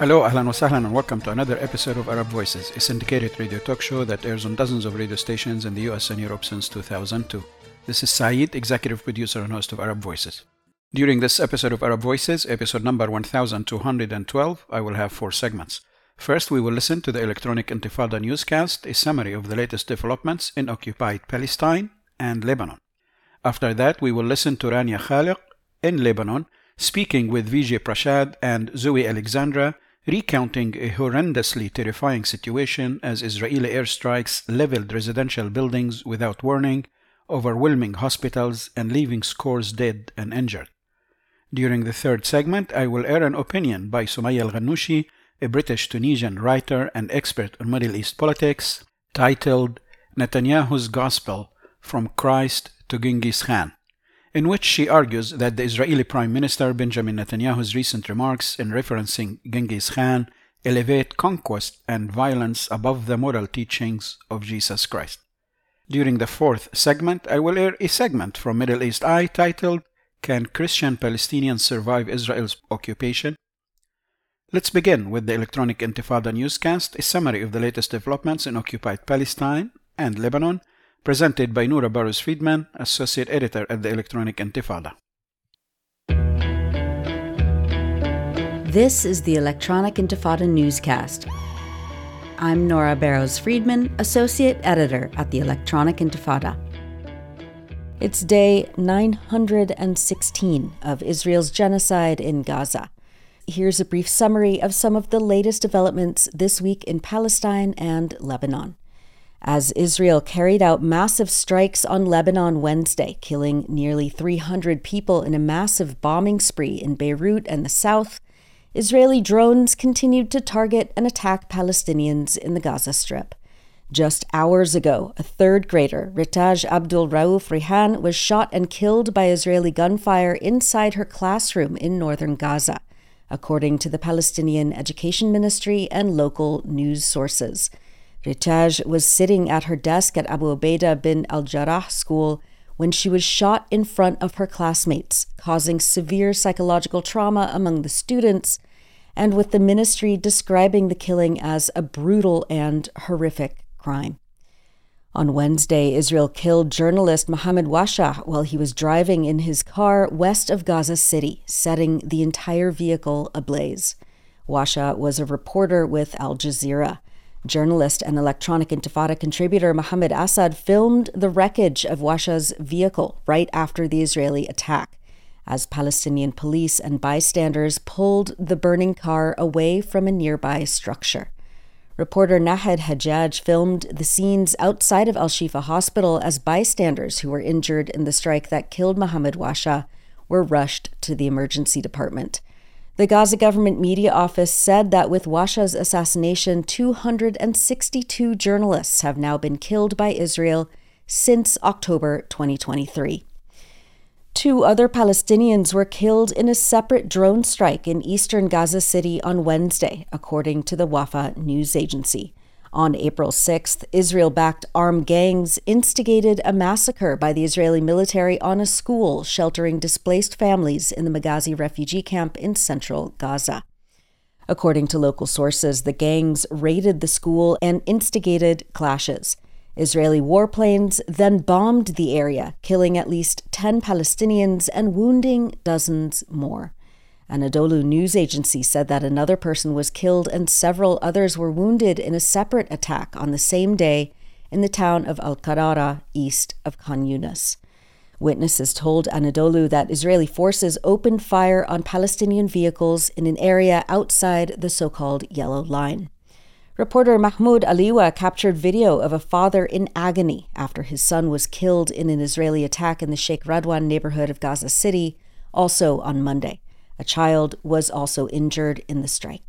Hello, ahlan wa sahlan, and welcome to another episode of Arab Voices, a syndicated radio talk show that airs on dozens of radio stations in the US and Europe since 2002. This is Saeed, executive producer and host of Arab Voices. During this episode of Arab Voices, episode number 1212, I will have 4 segments. First, we will listen to the Electronic Intifada newscast, a summary of the latest developments in occupied Palestine and Lebanon. After that, we will listen to Rania Khaliq in Lebanon, speaking with Vijay Prashad and Zoe Alexandra, recounting a horrendously terrifying situation as Israeli airstrikes leveled residential buildings without warning, overwhelming hospitals, and leaving scores dead and injured. During the third segment, I will air an opinion by Sumaya Al-Ghannouchi, a British-Tunisian writer and expert on Middle East politics, titled Netanyahu's Gospel From Christ to Genghis Khan, in which she argues that the Israeli Prime Minister Benjamin Netanyahu's recent remarks in referencing Genghis Khan elevate conquest and violence above the moral teachings of Jesus Christ. During the fourth segment, I will air a segment from Middle East Eye titled, Can Christian Palestinians Survive Israel's Occupation? Let's begin with the Electronic Intifada newscast, a summary of the latest developments in occupied Palestine and Lebanon, presented by Noura Barrows-Friedman, Associate Editor at the Electronic Intifada. This is the Electronic Intifada newscast. I'm Noura Barrows-Friedman, Associate Editor at the Electronic Intifada. It's day 916 of Israel's genocide in Gaza. Here's a brief summary of some of the latest developments this week in Palestine and Lebanon. As Israel carried out massive strikes on Lebanon Wednesday, killing nearly 300 people in a massive bombing spree in Beirut and the south, Israeli drones continued to target and attack Palestinians in the Gaza Strip. Just hours ago, a third grader, Ritaj Abdul Rauf Rihan, was shot and killed by Israeli gunfire inside her classroom in northern Gaza, according to the Palestinian Education Ministry and local news sources. Ritaj was sitting at her desk at Abu Ubaidah bin al-Jarrah school when she was shot in front of her classmates, causing severe psychological trauma among the students, and with the ministry describing the killing as a brutal and horrific crime. On Wednesday, Israel killed journalist Mohammed Washa while he was driving in his car west of Gaza City, setting the entire vehicle ablaze. Washa was a reporter with Al Jazeera. Journalist and Electronic Intifada contributor Mohammed Assad filmed the wreckage of Washa's vehicle right after the Israeli attack, as Palestinian police and bystanders pulled the burning car away from a nearby structure. Reporter Nahed Hajjaj filmed the scenes outside of Al-Shifa Hospital as bystanders who were injured in the strike that killed Mohammed Washa were rushed to the emergency department. The Gaza government media office said that with Washa's assassination, 262 journalists have now been killed by Israel since October 2023. 2 other Palestinians were killed in a separate drone strike in eastern Gaza City on Wednesday, according to the Wafa news agency. On April 6th, Israel-backed armed gangs instigated a massacre by the Israeli military on a school sheltering displaced families in the Maghazi refugee camp in central Gaza. According to local sources, the gangs raided the school and instigated clashes. Israeli warplanes then bombed the area, killing at least 10 Palestinians and wounding dozens more. Anadolu news agency said that another person was killed and several others were wounded in a separate attack on the same day in the town of Al-Qarara, east of Khan Yunis. Witnesses told Anadolu that Israeli forces opened fire on Palestinian vehicles in an area outside the so-called Yellow Line. Reporter Mahmoud Aliwa captured video of a father in agony after his son was killed in an Israeli attack in the Sheikh Radwan neighborhood of Gaza City, also on Monday. A child was also injured in the strike.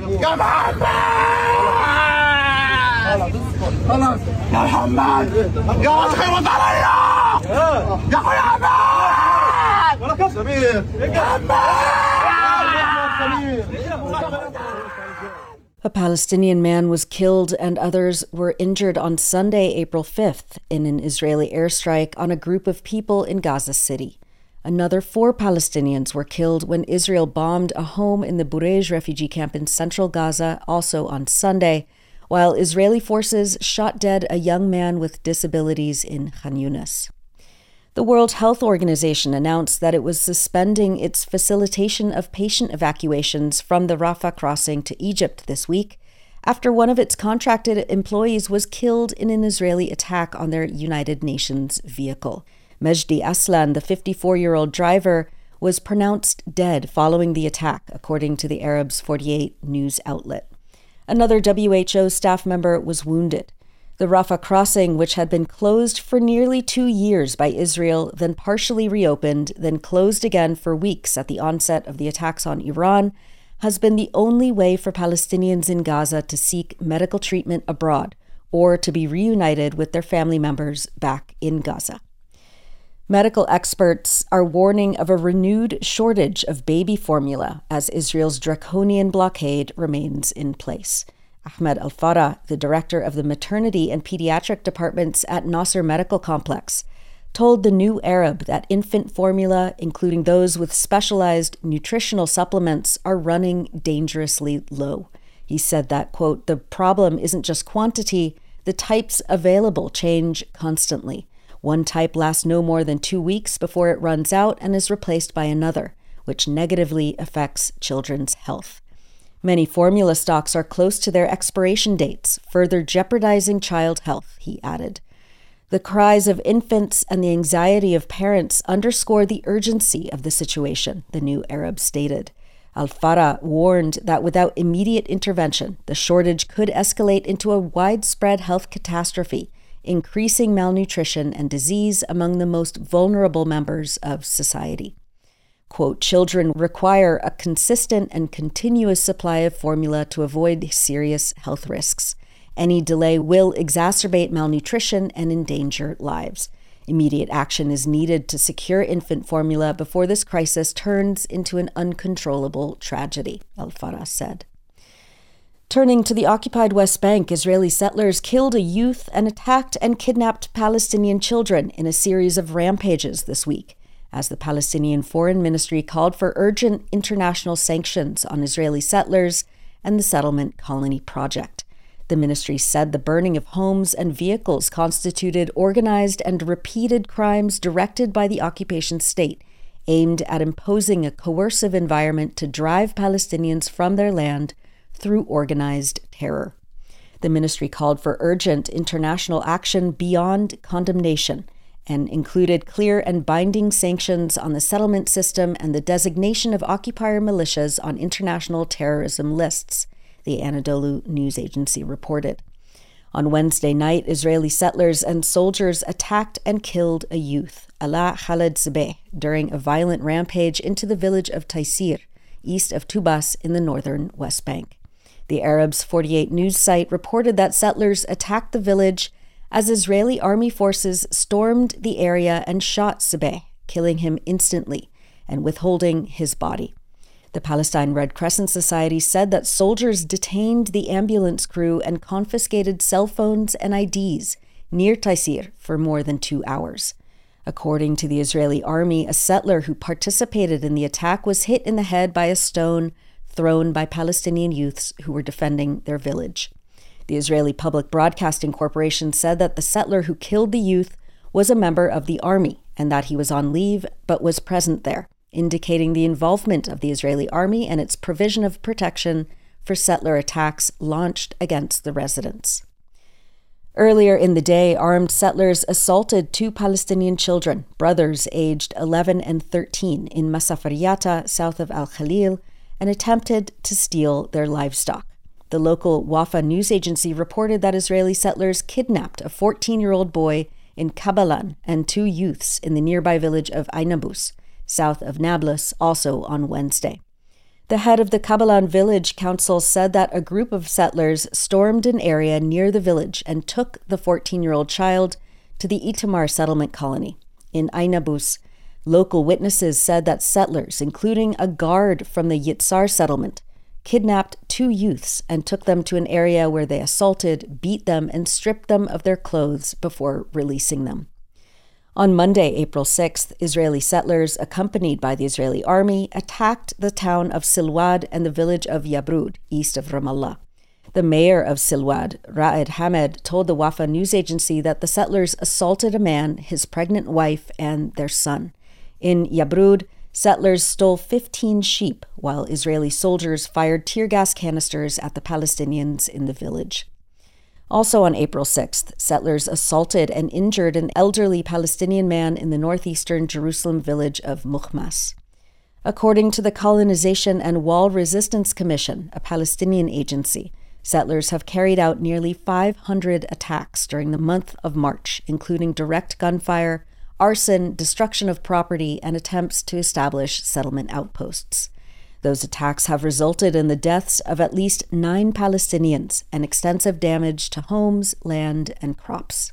A Palestinian man was killed and others were injured on Sunday, April 5th, in an Israeli airstrike on a group of people in Gaza City. Another 4 Palestinians were killed when Israel bombed a home in the Burej refugee camp in central Gaza, also on Sunday, while Israeli forces shot dead a young man with disabilities in Khan Yunis. The World Health Organization announced that it was suspending its facilitation of patient evacuations from the Rafah crossing to Egypt this week, after one of its contracted employees was killed in an Israeli attack on their United Nations vehicle. Mejdi Aslan, the 54-year-old driver, was pronounced dead following the attack, according to the Arabs 48 news outlet. Another WHO staff member was wounded. The Rafah crossing, which had been closed for nearly 2 years by Israel, then partially reopened, then closed again for weeks at the onset of the attacks on Iran, has been the only way for Palestinians in Gaza to seek medical treatment abroad or to be reunited with their family members back in Gaza. Medical experts are warning of a renewed shortage of baby formula as Israel's draconian blockade remains in place. Ahmed Al-Farah, the director of the maternity and pediatric departments at Nasser Medical Complex, told the New Arab that infant formula, including those with specialized nutritional supplements, are running dangerously low. He said that, quote, "The problem isn't just quantity, the types available change constantly. One type lasts no more than 2 weeks before it runs out and is replaced by another, which negatively affects children's health. Many formula stocks are close to their expiration dates, further jeopardizing child health," he added. The cries of infants and the anxiety of parents underscore the urgency of the situation, the New Arab stated. Al-Farah warned that without immediate intervention, the shortage could escalate into a widespread health catastrophe, increasing malnutrition and disease among the most vulnerable members of society. Quote, "Children require a consistent and continuous supply of formula to avoid serious health risks. Any delay will exacerbate malnutrition and endanger lives. Immediate action is needed to secure infant formula before this crisis turns into an uncontrollable tragedy," Al-Farah said. Turning to the occupied West Bank, Israeli settlers killed a youth and attacked and kidnapped Palestinian children in a series of rampages this week, as the Palestinian Foreign Ministry called for urgent international sanctions on Israeli settlers and the settlement colony project. The ministry said the burning of homes and vehicles constituted organized and repeated crimes directed by the occupation state, aimed at imposing a coercive environment to drive Palestinians from their land through organized terror. The ministry called for urgent international action beyond condemnation and included clear and binding sanctions on the settlement system and the designation of occupier militias on international terrorism lists, the Anadolu news agency reported. On Wednesday night, Israeli settlers and soldiers attacked and killed a youth, Ala Khaled Zebeh, during a violent rampage into the village of Taysir, east of Tubas in the northern West Bank. The Arabs 48 news site reported that settlers attacked the village as Israeli army forces stormed the area and shot Zebeh, killing him instantly and withholding his body. The Palestine Red Crescent Society said that soldiers detained the ambulance crew and confiscated cell phones and IDs near Taysir for more than 2 hours. According to the Israeli army, a settler who participated in the attack was hit in the head by a stone thrown by Palestinian youths who were defending their village. The Israeli Public Broadcasting Corporation said that the settler who killed the youth was a member of the army and that he was on leave but was present there, indicating the involvement of the Israeli army and its provision of protection for settler attacks launched against the residents. Earlier in the day, armed settlers assaulted 2 Palestinian children, brothers aged 11 and 13, in Masafariyata, south of Al-Khalil, and attempted to steal their livestock. The local Wafa news agency reported that Israeli settlers kidnapped a 14-year-old boy in Kabalan and 2 youths in the nearby village of Ainabus, south of Nablus, also on Wednesday. The head of the Kabalan village council said that a group of settlers stormed an area near the village and took the 14-year-old child to the Itamar settlement colony. In Ainabus, local witnesses said that settlers, including a guard from the Yitzhar settlement, kidnapped 2 youths and took them to an area where they assaulted, beat them, and stripped them of their clothes before releasing them. On Monday, April 6th, Israeli settlers, accompanied by the Israeli army, attacked the town of Silwad and the village of Yabrud, east of Ramallah. The mayor of Silwad, Ra'ed Hamed, told the Wafa news agency that the settlers assaulted a man, his pregnant wife, and their son. In Yabrud, settlers stole 15 sheep, while Israeli soldiers fired tear gas canisters at the Palestinians in the village. Also on April 6th, settlers assaulted and injured an elderly Palestinian man in the northeastern Jerusalem village of Mukhmas. According to the Colonization and Wall Resistance Commission, a Palestinian agency, settlers have carried out nearly 500 attacks during the month of March, including direct gunfire, arson, destruction of property, and attempts to establish settlement outposts. Those attacks have resulted in the deaths of at least 9 Palestinians and extensive damage to homes, land, and crops.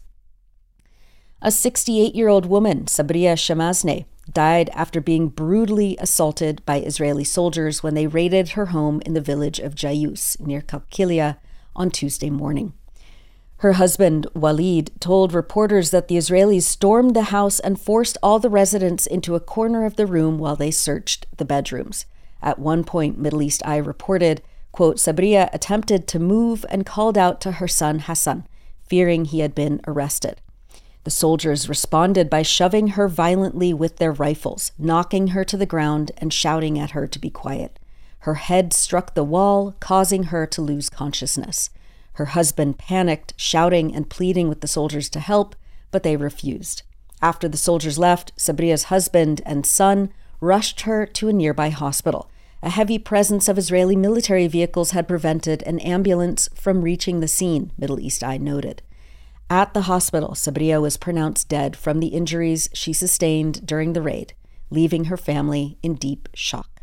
A 68-year-old woman, Sabria Shamazneh, died after being brutally assaulted by Israeli soldiers when they raided her home in the village of Jayus, near Kalkilia, on Tuesday morning. Her husband, Walid, told reporters that the Israelis stormed the house and forced all the residents into a corner of the room while they searched the bedrooms. At one point, Middle East Eye reported, quote, Sabria attempted to move and called out to her son Hassan, fearing he had been arrested. The soldiers responded by shoving her violently with their rifles, knocking her to the ground and shouting at her to be quiet. Her head struck the wall, causing her to lose consciousness. Her husband panicked, shouting and pleading with the soldiers to help, but they refused. After the soldiers left, Sabria's husband and son rushed her to a nearby hospital. A heavy presence of Israeli military vehicles had prevented an ambulance from reaching the scene, Middle East Eye noted. At the hospital, Sabria was pronounced dead from the injuries she sustained during the raid, leaving her family in deep shock.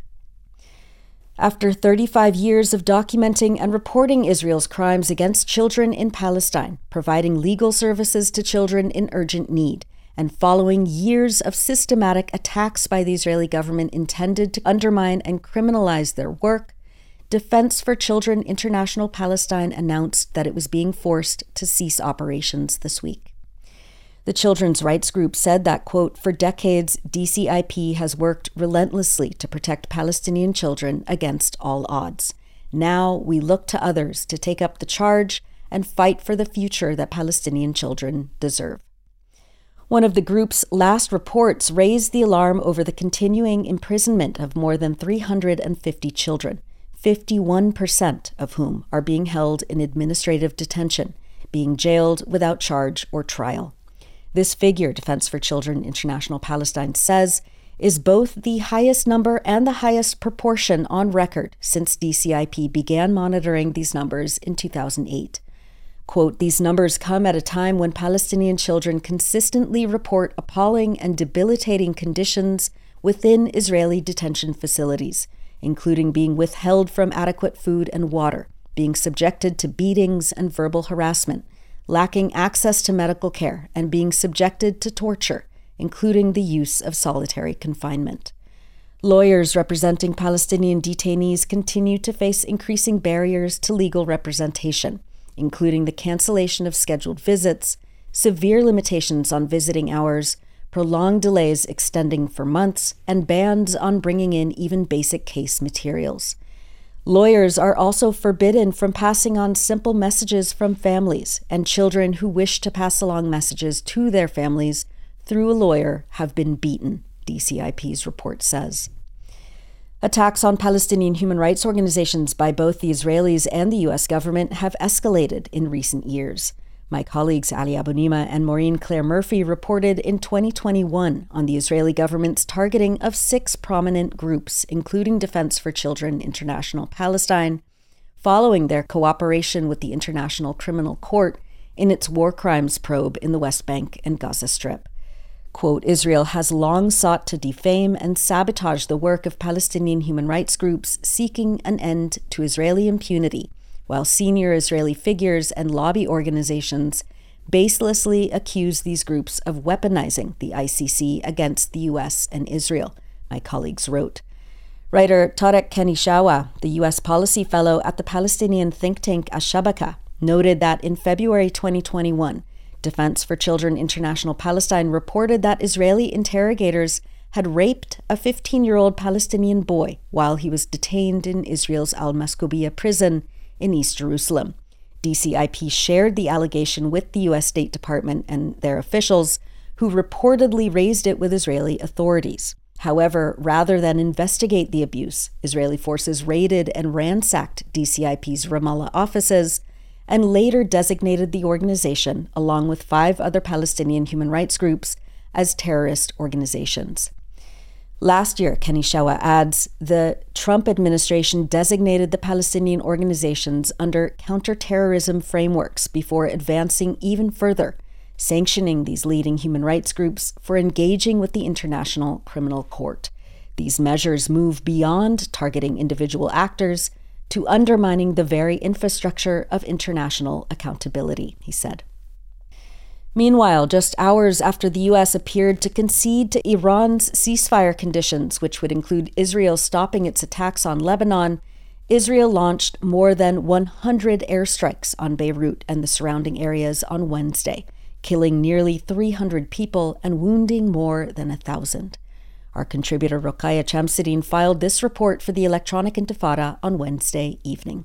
After 35 years of documenting and reporting Israel's crimes against children in Palestine, providing legal services to children in urgent need, and following years of systematic attacks by the Israeli government intended to undermine and criminalize their work, Defense for Children International Palestine announced that it was being forced to cease operations this week. The children's rights group said that, quote, for decades, DCIP has worked relentlessly to protect Palestinian children against all odds. Now we look to others to take up the charge and fight for the future that Palestinian children deserve. One of the group's last reports raised the alarm over the continuing imprisonment of more than 350 children, 51% of whom are being held in administrative detention, being jailed without charge or trial. This figure, Defense for Children International Palestine says, is both the highest number and the highest proportion on record since DCIP began monitoring these numbers in 2008. Quote, these numbers come at a time when Palestinian children consistently report appalling and debilitating conditions within Israeli detention facilities, including being withheld from adequate food and water, being subjected to beatings and verbal harassment, lacking access to medical care, and being subjected to torture, including the use of solitary confinement. Lawyers representing Palestinian detainees continue to face increasing barriers to legal representation, including the cancellation of scheduled visits, severe limitations on visiting hours, prolonged delays extending for months, and bans on bringing in even basic case materials. Lawyers are also forbidden from passing on simple messages from families, and children who wish to pass along messages to their families through a lawyer have been beaten, DCIP's report says. Attacks on Palestinian human rights organizations by both the Israelis and the U.S. government have escalated in recent years. My colleagues Ali Abunimah and Maureen Claire Murphy reported in 2021 on the Israeli government's targeting of 6 prominent groups, including Defense for Children International Palestine, following their cooperation with the International Criminal Court in its war crimes probe in the West Bank and Gaza Strip. Quote, Israel has long sought to defame and sabotage the work of Palestinian human rights groups seeking an end to Israeli impunity, while senior Israeli figures and lobby organizations baselessly accuse these groups of weaponizing the ICC against the U.S. and Israel, my colleagues wrote. Writer Tarek Kenishawa, the U.S. policy fellow at the Palestinian think tank Ashabaka, noted that in February 2021, Defense for Children International Palestine reported that Israeli interrogators had raped a 15-year-old Palestinian boy while he was detained in Israel's Al-Maskubiya prison in East Jerusalem. DCIP shared the allegation with the U.S. State Department and their officials, who reportedly raised it with Israeli authorities. However, rather than investigate the abuse, Israeli forces raided and ransacked DCIP's Ramallah offices and later designated the organization, along with 5 other Palestinian human rights groups, as terrorist organizations. Last year, Kenny Shawa adds, the Trump administration designated the Palestinian organizations under counterterrorism frameworks before advancing even further, sanctioning these leading human rights groups for engaging with the International Criminal Court. These measures move beyond targeting individual actors to undermining the very infrastructure of international accountability, he said. Meanwhile, just hours after the U.S. appeared to concede to Iran's ceasefire conditions, which would include Israel stopping its attacks on Lebanon, Israel launched more than 100 airstrikes on Beirut and the surrounding areas on Wednesday, killing nearly 300 people and wounding more than 1,000. Our contributor Rokhaya Chamsidine filed this report for the Electronic Intifada on Wednesday evening.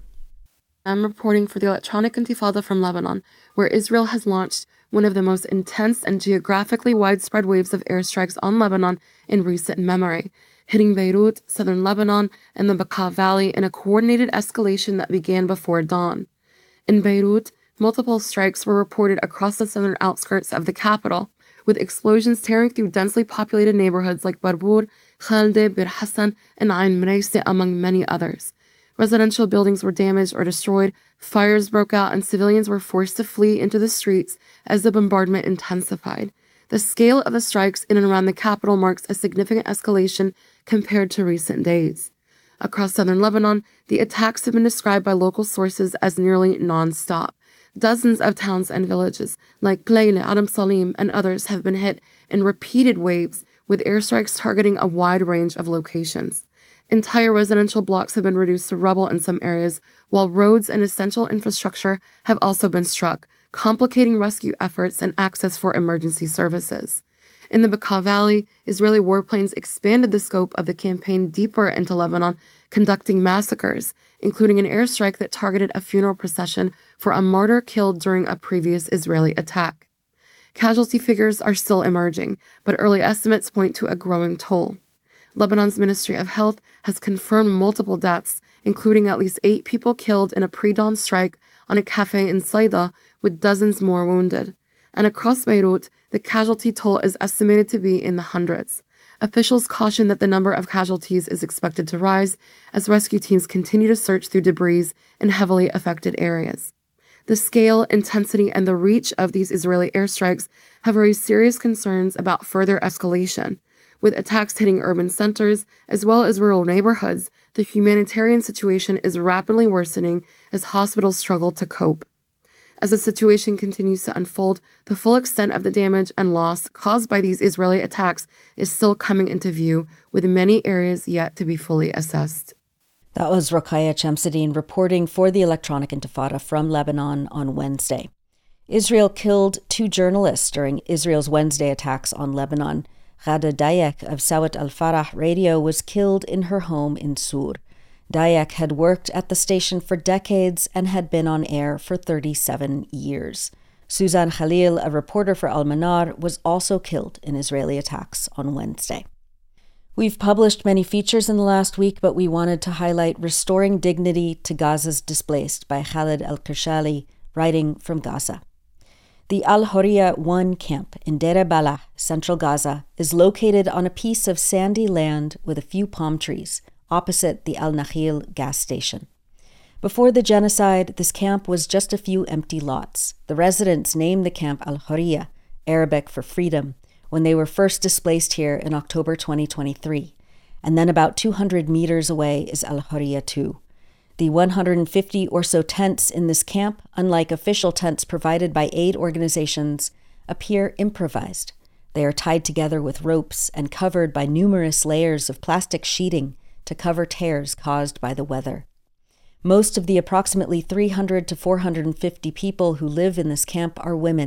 I'm reporting for the Electronic Intifada from Lebanon, where Israel has launched one of the most intense and geographically widespread waves of airstrikes on Lebanon in recent memory, hitting Beirut, southern Lebanon, and the Bekaa Valley in a coordinated escalation that began before dawn. In Beirut, multiple strikes were reported across the southern outskirts of the capital, with explosions tearing through densely populated neighborhoods like Barbour, Khalde, Bir Hassan, and Ain Mreisi, among many others. Residential buildings were damaged or destroyed, fires broke out, and civilians were forced to flee into the streets as the bombardment intensified. The scale of the strikes in and around the capital marks a significant escalation compared to recent days. Across southern Lebanon, the attacks have been described by local sources as nearly non-stop. Dozens of towns and villages, like Playle, Adam Salim, and others, have been hit in repeated waves, with airstrikes targeting a wide range of locations. Entire residential blocks have been reduced to rubble in some areas, while roads and essential infrastructure have also been struck, complicating rescue efforts and access for emergency services. In the Bekaa Valley, Israeli warplanes expanded the scope of the campaign deeper into Lebanon, conducting massacres, including an airstrike that targeted a funeral procession for a martyr killed during a previous Israeli attack. Casualty figures are still emerging, but early estimates point to a growing toll. Lebanon's Ministry of Health has confirmed multiple deaths, including at least 8 people killed in a pre-dawn strike on a cafe in Saida, with dozens more wounded. And across Beirut, the casualty toll is estimated to be in the hundreds. Officials caution that the number of casualties is expected to rise as rescue teams continue to search through debris in heavily affected areas. The scale, intensity, and the reach of these Israeli airstrikes have raised serious concerns about further escalation. With attacks hitting urban centers as well as rural neighborhoods, the humanitarian situation is rapidly worsening as hospitals struggle to cope. As the situation continues to unfold, the full extent of the damage and loss caused by these Israeli attacks is still coming into view, with many areas yet to be fully assessed. That was Rokhaya Chamsidine reporting for the Electronic Intifada from Lebanon on Wednesday. Israel killed 2 journalists during Israel's Wednesday attacks on Lebanon. Ghada Dayek of Sawat al-Farah radio was killed in her home in Sur. Dayek had worked at the station for decades and had been on air for 37 years. Suzanne Khalil, a reporter for Al-Manar, was also killed in Israeli attacks on Wednesday. We've published many features in the last week, but we wanted to highlight Restoring Dignity to Gaza's Displaced by Khaled El-Kershali, writing from Gaza. The Al-Horiya 1 camp in Deir Balah, central Gaza, is located on a piece of sandy land with a few palm trees, opposite the Al-Nakhil gas station. Before the genocide, this camp was just a few empty lots. The residents named the camp Al-Horiya, Arabic for freedom, when they were first displaced here in October 2023. And then about 200 meters away is Al-Horiya 2. The 150 or so tents in this camp, unlike official tents provided by aid organizations, appear improvised. They are tied together with ropes and covered by numerous layers of plastic sheeting to cover tears caused by the weather. Most of the approximately 300 to 450 people who live in this camp are women,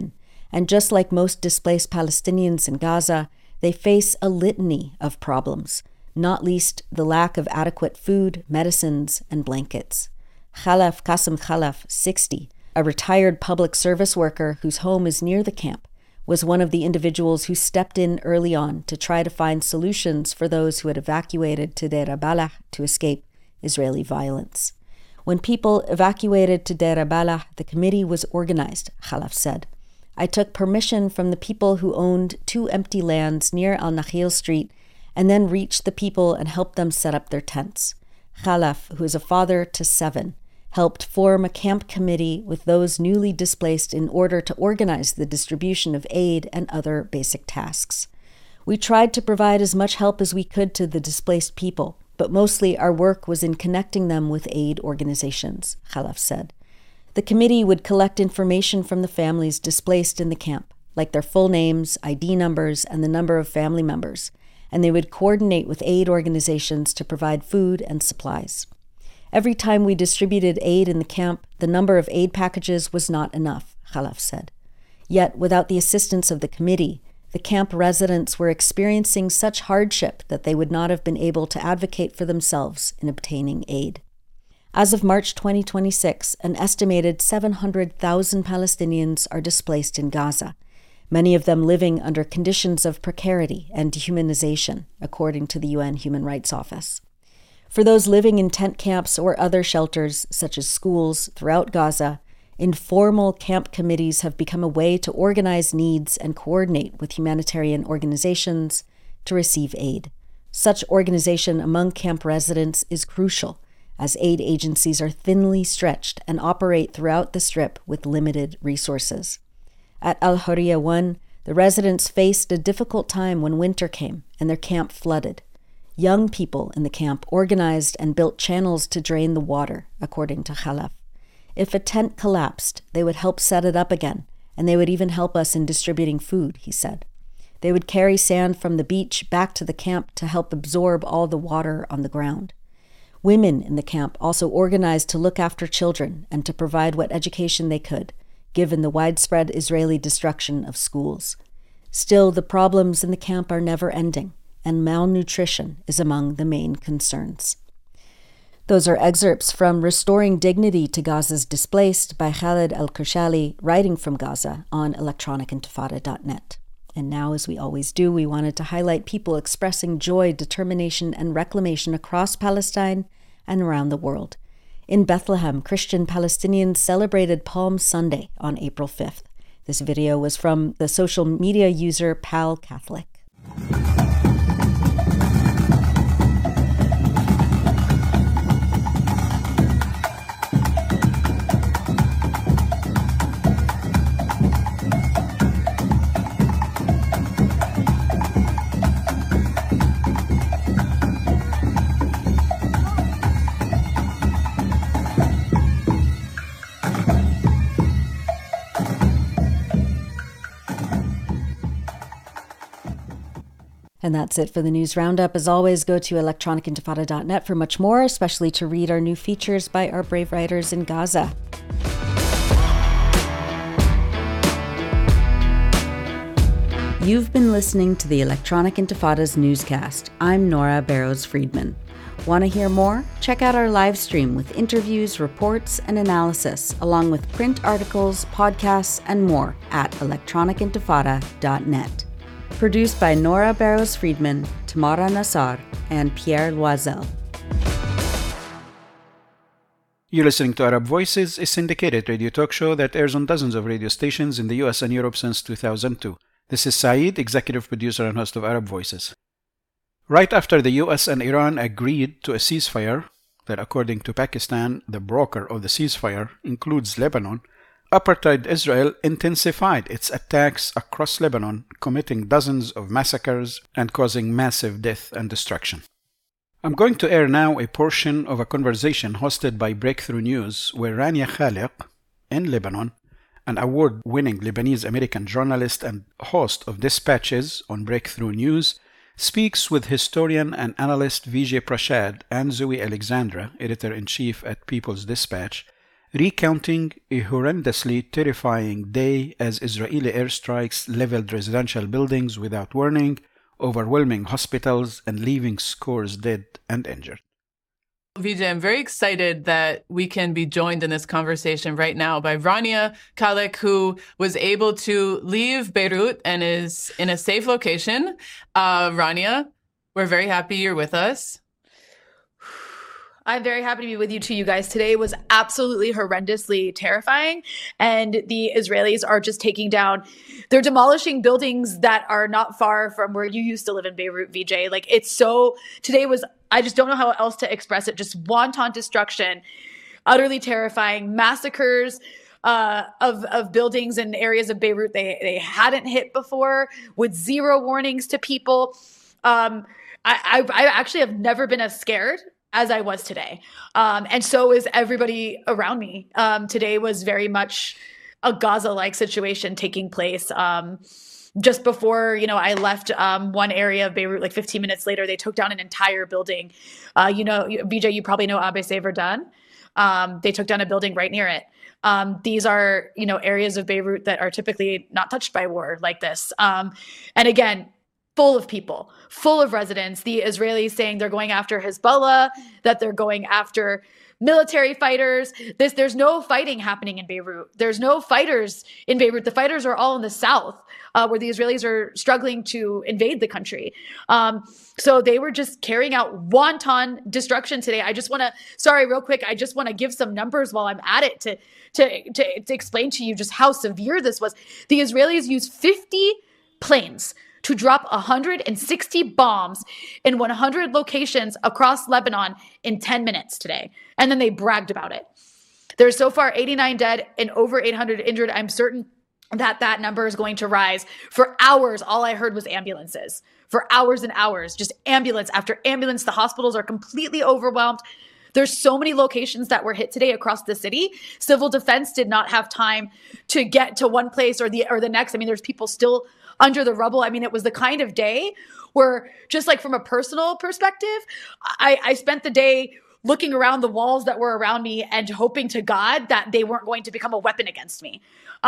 And just like most displaced Palestinians in Gaza, they face a litany of problems, not least the lack of adequate food, medicines, and blankets. Qasim Khalaf, 60, a retired public service worker whose home is near the camp, was one of the individuals who stepped in early on to try to find solutions for those who had evacuated to Deir Balah to escape Israeli violence. When people evacuated to Deir Balah, the committee was organized, Khalaf said. I took permission from the people who owned 2 empty lands near Al-Nakhil Street and then reached the people and helped them set up their tents. Khalaf, who is a father to 7, helped form a camp committee with those newly displaced in order to organize the distribution of aid and other basic tasks. We tried to provide as much help as we could to the displaced people, but mostly our work was in connecting them with aid organizations, Khalaf said. The committee would collect information from the families displaced in the camp, like their full names, ID numbers, and the number of family members, and they would coordinate with aid organizations to provide food and supplies. Every time we distributed aid in the camp, the number of aid packages was not enough, Khalaf said. Yet, without the assistance of the committee, the camp residents were experiencing such hardship that they would not have been able to advocate for themselves in obtaining aid. As of March 2026, an estimated 700,000 Palestinians are displaced in Gaza, many of them living under conditions of precarity and dehumanization, according to the UN Human Rights Office. For those living in tent camps or other shelters, such as schools, throughout Gaza, informal camp committees have become a way to organize needs and coordinate with humanitarian organizations to receive aid. Such organization among camp residents is crucial, as aid agencies are thinly stretched and operate throughout the Strip with limited resources. At Al Hurriya 1, the residents faced a difficult time when winter came and their camp flooded. Young people in the camp organized and built channels to drain the water, according to Khalaf. If a tent collapsed, they would help set it up again, and they would even help us in distributing food, he said. They would carry sand from the beach back to the camp to help absorb all the water on the ground. Women in the camp also organized to look after children and to provide what education they could, given the widespread Israeli destruction of schools. Still, the problems in the camp are never ending, and malnutrition is among the main concerns. Those are excerpts from Restoring Dignity to Gaza's Displaced by Khaled Al-Kershali, writing from Gaza on electronicintifada.net. And now, as we always do, we wanted to highlight people expressing joy, determination, and reclamation across Palestine and around the world. In Bethlehem, Christian Palestinians celebrated Palm Sunday on April 5th. This video was from the social media user Pal Catholic. And that's it for the news roundup. As always, go to electronicintifada.net for much more, especially to read our new features by our brave writers in Gaza. You've been listening to the Electronic Intifada's newscast. I'm Nora Barrows-Friedman. Want to hear more? Check out our live stream with interviews, reports, and analysis, along with print articles, podcasts, and more at electronicintifada.net. Produced by Nora Barrows-Friedman, Tamara Nassar, and Pierre Loisel. You're listening to Arab Voices, a syndicated radio talk show that airs on dozens of radio stations in the US and Europe since 2002. This is Saeed, executive producer and host of Arab Voices. Right after the US and Iran agreed to a ceasefire that, according to Pakistan, the broker of the ceasefire, includes Lebanon, apartheid Israel intensified its attacks across Lebanon, committing dozens of massacres and causing massive death and destruction. I'm going to air now a portion of a conversation hosted by Breakthrough News where Rania Khaliq, in Lebanon, an award-winning Lebanese-American journalist and host of Dispatches on Breakthrough News, speaks with historian and analyst Vijay Prashad and Zoe Alexandra, editor-in-chief at People's Dispatch, recounting a horrendously terrifying day as Israeli airstrikes leveled residential buildings without warning, overwhelming hospitals, and leaving scores dead and injured. Vijay, I'm very excited that we can be joined in this conversation right now by Rania Khalek, who was able to leave Beirut and is in a safe location. Rania, we're very happy you're with us. I'm very happy to be with you too, you guys. Today was absolutely horrendously terrifying. And the Israelis are just they're demolishing buildings that are not far from where you used to live in Beirut, Vijay. I just don't know how else to express it. Just wanton destruction, utterly terrifying, massacres of buildings and areas of Beirut they hadn't hit before, with zero warnings to people. I actually have never been as scared as I was today. And so is everybody around me. Today was very much a Gaza-like situation taking place. Just before, I left one area of Beirut, like 15 minutes later, they took down an entire building. Vijay, you probably know Abbe Verdun. They took down a building right near it. These are, areas of Beirut that are typically not touched by war like this. And again, full of people, full of residents. The Israelis saying they're going after Hezbollah, that they're going after military fighters. There's no fighting happening in Beirut. There's no fighters in Beirut. The fighters are all in the south, where the Israelis are struggling to invade the country. So they were just carrying out wanton destruction today. Real quick, I just want to give some numbers while I'm at it to explain to you just how severe this was. The Israelis used 50 planes to drop 160 bombs in 100 locations across Lebanon in 10 minutes today. And then they bragged about it. There's so far 89 dead and over 800 injured. I'm certain that number is going to rise. For hours, all I heard was ambulances. For hours and hours, just ambulance after ambulance. The hospitals are completely overwhelmed. There's so many locations that were hit today across the city. Civil defense did not have time to get to one place or the next. I mean, there's people still under the rubble. I mean, it was the kind of day where, just like from a personal perspective, I spent the day looking around the walls that were around me and hoping to God that they weren't going to become a weapon against me.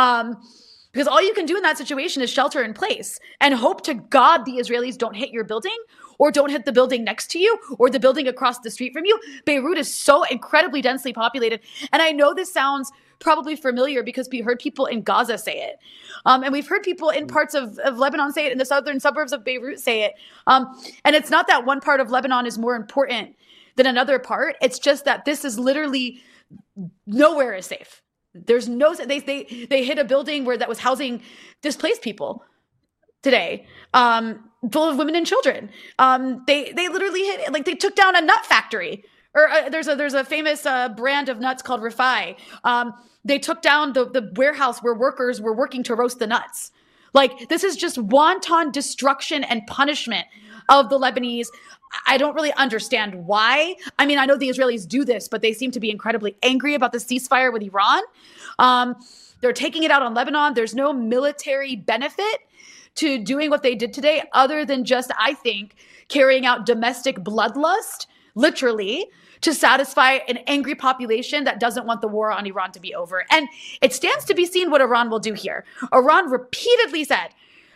Because all you can do in that situation is shelter in place and hope to God the Israelis don't hit your building or don't hit the building next to you or the building across the street from you. Beirut is so incredibly densely populated. And I know this sounds probably familiar because we heard people in Gaza say it. And we've heard people in parts of Lebanon say it, in the southern suburbs of Beirut say it. And it's not that one part of Lebanon is more important than another part. It's just that this is literally nowhere is safe. There's no, they hit a building that was housing displaced people today, full of women and children. They literally hit it, like they took down a nut factory. Or there's a famous brand of nuts called Rafai. They took down the warehouse where workers were working to roast the nuts. Like, this is just wanton destruction and punishment of the Lebanese. I don't really understand why. I mean, I know the Israelis do this, but they seem to be incredibly angry about the ceasefire with Iran. They're taking it out on Lebanon. There's no military benefit to doing what they did today, other than just, I think, carrying out domestic bloodlust, literally, to satisfy an angry population that doesn't want the war on Iran to be over. And it stands to be seen what Iran will do here. Iran repeatedly said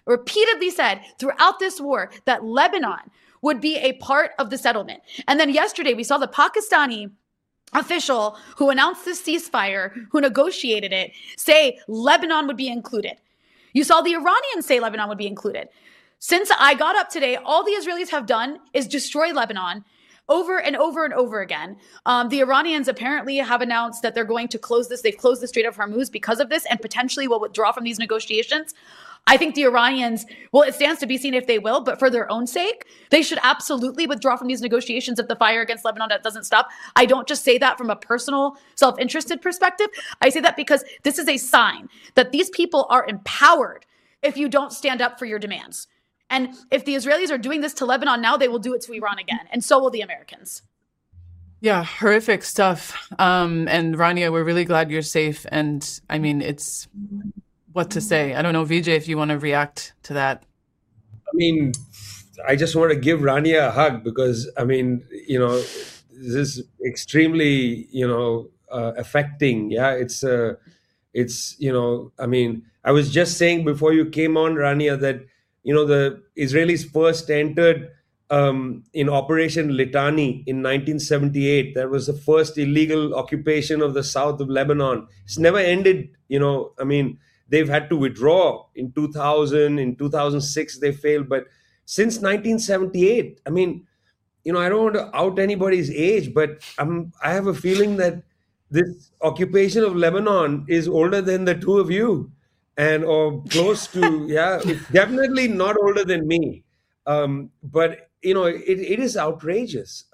throughout this war that Lebanon would be a part of the settlement. And then yesterday we saw the Pakistani official who announced this ceasefire, who negotiated it, say Lebanon would be included. You saw the Iranians say Lebanon would be included. Since I got up today, all the Israelis have done is destroy Lebanon over and over and over again. The Iranians apparently have announced that they're going to close this. They've closed the Strait of Hormuz because of this and potentially will withdraw from these negotiations. I think the Iranians, well, it stands to be seen if they will, but for their own sake, they should absolutely withdraw from these negotiations if the fire against Lebanon doesn't stop. I don't just say that from a personal, self-interested perspective. I say that because this is a sign that these people are empowered if you don't stand up for your demands. And if the Israelis are doing this to Lebanon now, they will do it to Iran again. And so will the Americans. Yeah, horrific stuff. And Rania, we're really glad you're safe. And I mean, it's what to say. I don't know, Vijay, if you want to react to that. I mean, I just want to give Rania a hug because, I mean, this is extremely, affecting. Yeah, it's I mean, I was just saying before you came on, Rania, that the Israelis first entered in Operation Litani in 1978. That was the first illegal occupation of the south of Lebanon. It's never ended. I mean, they've had to withdraw in 2000, in 2006 they failed, but since 1978, I mean, I don't want to out anybody's age, but I have a feeling that this occupation of Lebanon is older than the two of you, or close to. Yeah, it's definitely not older than me. But it is outrageous.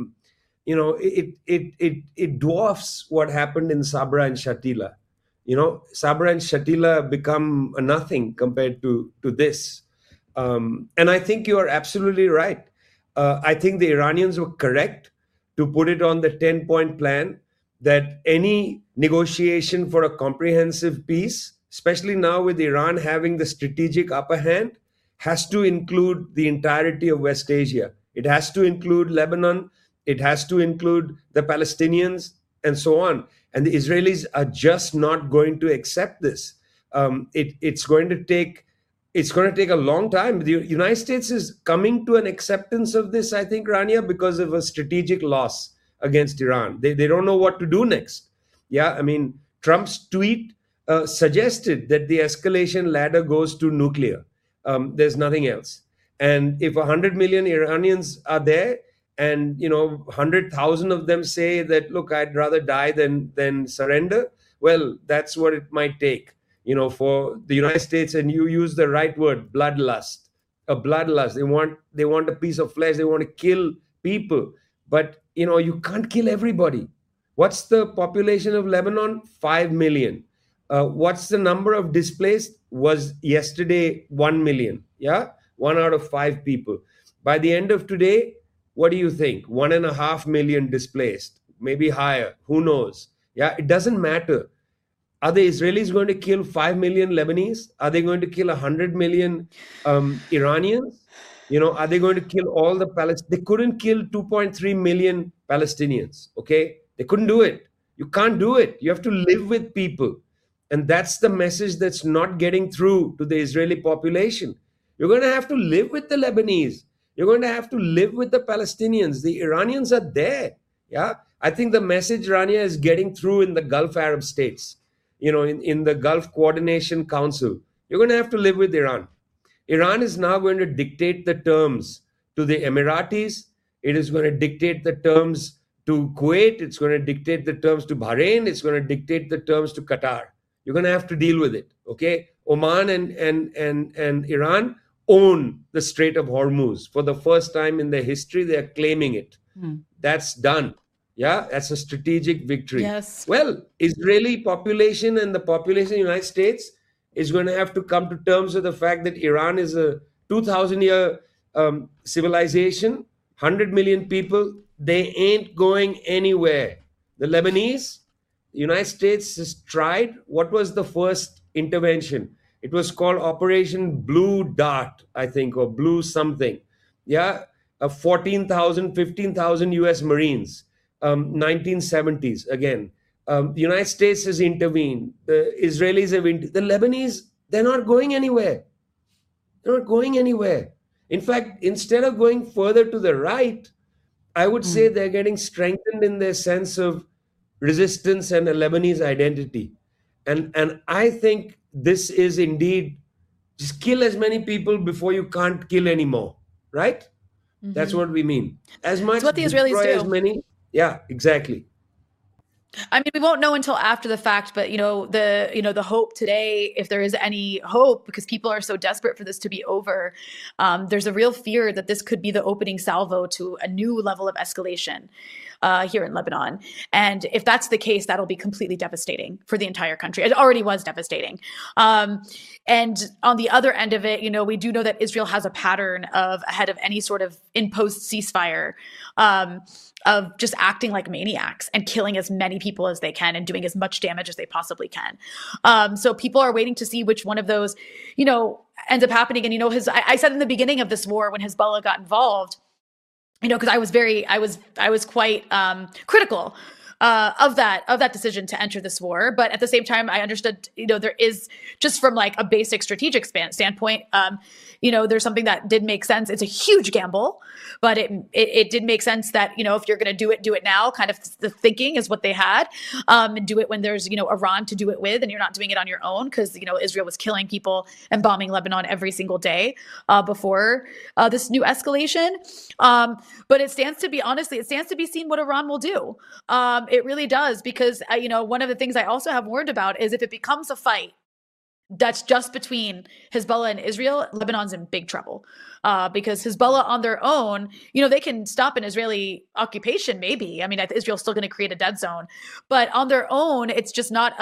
It dwarfs what happened in Sabra and Shatila. Sabra and Shatila become a nothing compared to this. And I think you are absolutely right. I think the Iranians were correct to put it on the 10-point plan that any negotiation for a comprehensive peace, especially now with Iran having the strategic upper hand, has to include the entirety of West Asia. It has to include Lebanon. It has to include the Palestinians and so on. And the Israelis are just not going to accept this. It's going to take a long time. The United States is coming to an acceptance of this, I think, Rania, because of a strategic loss against Iran. They don't know what to do next. Yeah, I mean, Trump's tweet suggested that the escalation ladder goes to nuclear. There's nothing else. And if 100 million Iranians are there, and 100,000 of them say that, look, I'd rather die than surrender, well, that's what it might take. For the United States, and you use the right word, bloodlust, a bloodlust. They want a piece of flesh. They want to kill people, but you can't kill everybody. What's the population of Lebanon? 5 million. What's the number of displaced? Was yesterday 1 million. Yeah, 1 out of 5 people. By the end of today, what do you think? 1.5 million displaced, maybe higher. Who knows? Yeah, it doesn't matter. Are the Israelis going to kill 5 million Lebanese? Are they going to kill 100 million Iranians? Are they going to kill all the Palestinians? They couldn't kill 2.3 million Palestinians, okay? They couldn't do it. You can't do it. You have to live with people. And that's the message that's not getting through to the Israeli population. You're going to have to live with the Lebanese. You're going to have to live with the Palestinians. The Iranians are there. Yeah, I think the message, Rania, is getting through in the Gulf Arab states. In the Gulf Coordination Council, you're going to have to live with Iran. Iran is now going to dictate the terms to the Emiratis. It is going to dictate the terms to Kuwait. It's going to dictate the terms to Bahrain. It's going to dictate the terms to Qatar. You're going to have to deal with it. Okay, Oman and Iran own the Strait of Hormuz for the first time in their history. They are claiming it. That's done. Yeah, that's a strategic victory. Yes. Well, Israeli population and the population of the United States is going to have to come to terms with the fact that Iran is a 2,000-year civilization, 100 million people. They ain't going anywhere. The Lebanese, the United States has tried. What was the first intervention? It was called Operation Blue Dart, I think, or Blue something. Yeah, 14,000, 15,000 US Marines. 1970s again. The United States has intervened. The Israelis have intervened. The Lebanese, they're not going anywhere. They're not going anywhere. In fact, instead of going further to the right, I would say they're getting strengthened in their sense of resistance and a Lebanese identity. And I think this is indeed just kill as many people before you can't kill anymore, right? That's what we mean. As much, it's what the Israelis do. As many. Yeah, exactly. I mean, we won't know until after the fact, but the hope today, if there is any hope, because people are so desperate for this to be over, there's a real fear that this could be the opening salvo to a new level of escalation here in Lebanon. And if that's the case, that'll be completely devastating for the entire country. It already was devastating. And on the other end of it, we do know that Israel has a pattern of ahead of any sort of imposed ceasefire, of just acting like maniacs and killing as many people as they can and doing as much damage as they possibly can. So people are waiting to see which one of those, ends up happening. And, I said in the beginning of this war when Hezbollah got involved, because I was quite critical of that decision to enter this war. But at the same time, I understood, there is, just from like a basic strategic standpoint, there's something that did make sense. It's a huge gamble, but it did make sense that, if you're going to do it now, kind of the thinking is what they had, and do it when there's, Iran to do it with, and you're not doing it on your own, because, Israel was killing people and bombing Lebanon every single day before this new escalation. But it stands to be seen what Iran will do. It really does, because, one of the things I also have warned about is if it becomes a fight that's just between Hezbollah and Israel, Lebanon's in big trouble. Because Hezbollah on their own, they can stop an Israeli occupation, maybe. I mean, Israel's still going to create a dead zone. But on their own, it's just not,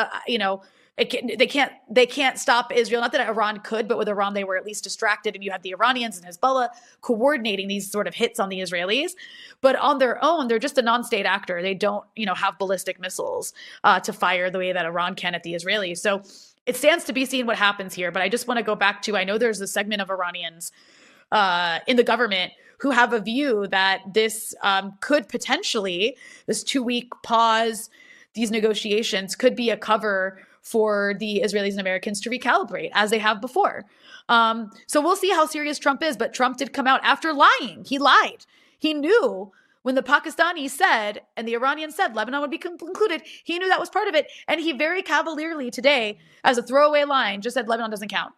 they can't stop Israel. Not that Iran could, but with Iran, they were at least distracted. And you had the Iranians and Hezbollah coordinating these sort of hits on the Israelis. But on their own, they're just a non-state actor. They don't, have ballistic missiles to fire the way that Iran can at the Israelis. So it stands to be seen what happens here. But I just want to go back to, I know there's a segment of Iranians in the government who have a view that this could potentially, this 2-week pause, these negotiations could be a cover for the Israelis and Americans to recalibrate, as they have before. So we'll see how serious Trump is. But Trump did come out after lying. He lied. He knew when the Pakistanis said and the Iranians said Lebanon would be included, he knew that was part of it. And he very cavalierly today, as a throwaway line, just said Lebanon doesn't count.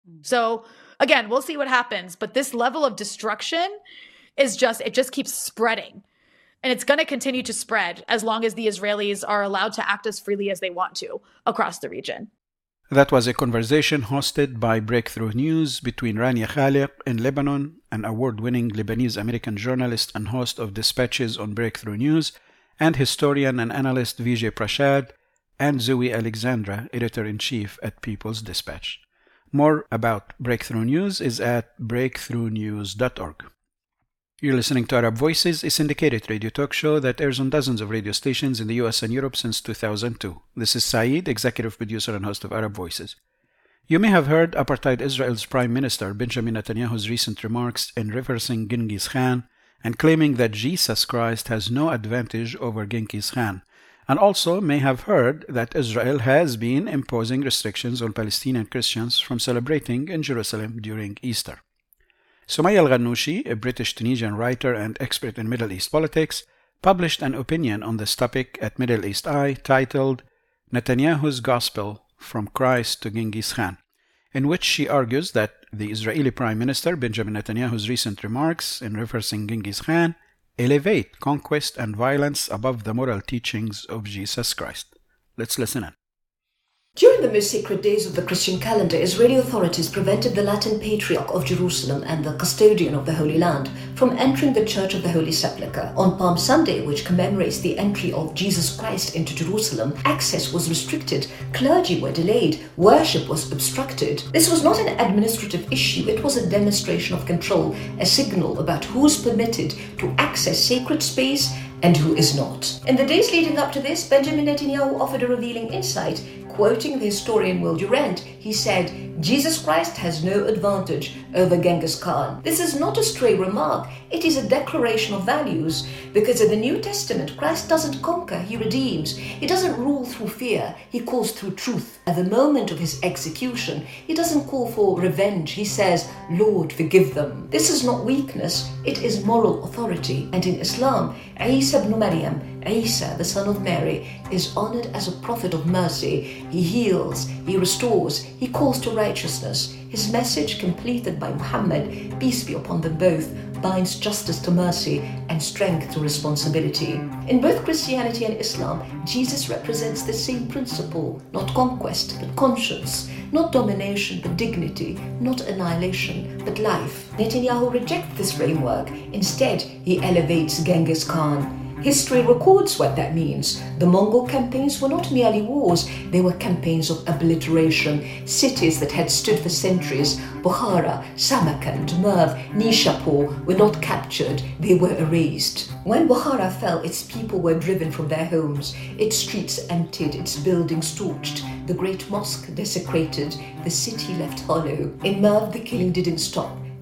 So again, we'll see what happens. But this level of destruction it just keeps spreading. And it's going to continue to spread as long as the Israelis are allowed to act as freely as they want to across the region. That was a conversation hosted by Breakthrough News between Rania Khalek in Lebanon, an award-winning Lebanese-American journalist and host of Dispatches on Breakthrough News, and historian and analyst Vijay Prashad, and Zoe Alexandra, editor-in-chief at People's Dispatch. More about Breakthrough News is at breakthroughnews.org. You're listening to Arab Voices, a syndicated radio talk show that airs on dozens of radio stations in the US and Europe since 2002. This is Saeed, executive producer and host of Arab Voices. You may have heard apartheid Israel's Prime Minister Benjamin Netanyahu's recent remarks in reversing Genghis Khan and claiming that Jesus Christ has no advantage over Genghis Khan, and also may have heard that Israel has been imposing restrictions on Palestinian Christians from celebrating in Jerusalem during Easter. Sumaya Al-Ghannouchi, a British-Tunisian writer and expert in Middle East politics, published an opinion on this topic at Middle East Eye titled Netanyahu's Gospel from Christ to Genghis Khan, in which she argues that the Israeli Prime Minister Benjamin Netanyahu's recent remarks in reversing Genghis Khan elevate conquest and violence above the moral teachings of Jesus Christ. Let's listen in. During the most sacred days of the Christian calendar, Israeli authorities prevented the Latin Patriarch of Jerusalem and the custodian of the Holy Land from entering the Church of the Holy Sepulchre. On Palm Sunday, which commemorates the entry of Jesus Christ into Jerusalem, access was restricted, clergy were delayed, worship was obstructed. This was not an administrative issue, it was a demonstration of control, a signal about who's permitted to access sacred space and who is not. In the days leading up to this, Benjamin Netanyahu offered a revealing insight. Quoting the historian Will Durant, he said, Jesus Christ has no advantage over Genghis Khan. This is not a stray remark, it is a declaration of values, because in the New Testament, Christ doesn't conquer, he redeems. He doesn't rule through fear, he calls through truth. At the moment of his execution, he doesn't call for revenge, he says, Lord, forgive them. This is not weakness, it is moral authority. And in Islam, Isa ibn Maryam, Isa, the son of Mary, is honored as a prophet of mercy. He heals, he restores, he calls to righteousness. His message, completed by Muhammad, peace be upon them both, binds justice to mercy and strength to responsibility. In both Christianity and Islam, Jesus represents the same principle, not conquest, but conscience, not domination, but dignity, not annihilation, but life. Netanyahu rejects this framework. Instead, he elevates Genghis Khan. History records what that means. The Mongol campaigns were not merely wars, they were campaigns of obliteration. Cities that had stood for centuries, Bukhara, Samarkand, Merv, Nishapur, were not captured, they were erased. When Bukhara fell, its people were driven from their homes, its streets emptied, its buildings torched, the great mosque desecrated, the city left hollow. In Merv, the killing didn't stop.